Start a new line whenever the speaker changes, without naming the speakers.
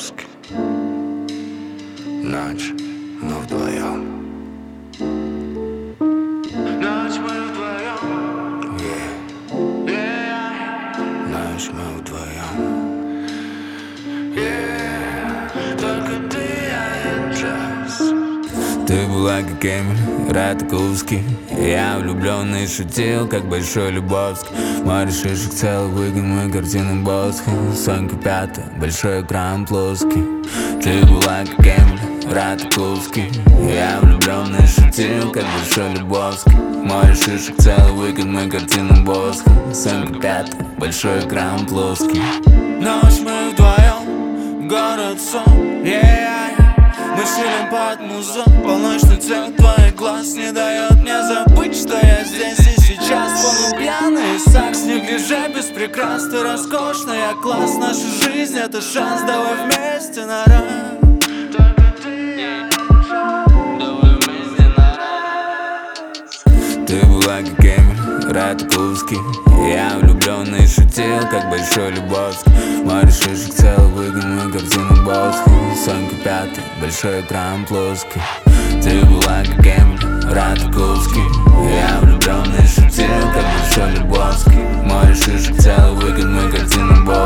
Лебовский. Ночь мы вдвоем. Ночь мы вдвоем. Ночь мы вдвоем. Только ты, я джаз. Ты была как Эмиль Ратковский. Я влюбленный шутил, как Большой Лебовский. Море шишек, целый выгон, мы картины Босха. Сонька пятая, большой экран плоский. Ты была как Эмиль Ратковский. Я влюбленный шутил, как Большой Лебовский. Море шишек, целый выгон, мы картины Босха. Сонька пятая, большой экран плоский. Ночь мы вдвоем, город сон, мы шилим под музон. Полночный цвет твоих глаз не дает мне забыть, что я здесь и сейчас. Полный пьяный сакс, неглиже без прикрас. Ты роскошна, я класс, наша жизнь это шанс. Давай вместе на раз. Давай вместе на раз. Ты была как Эмиль Ратковский. Я влюбленный шутил, как Большой Лебовский. Море шишек, целый выгон, мы картины Босха. Сонька пятая, большой экран плоский. Ты была как Эмиль Ратковский. Я влюбленный шутил, как Большой Лебовский. Море шишек, целый выгон, мы картины Босха.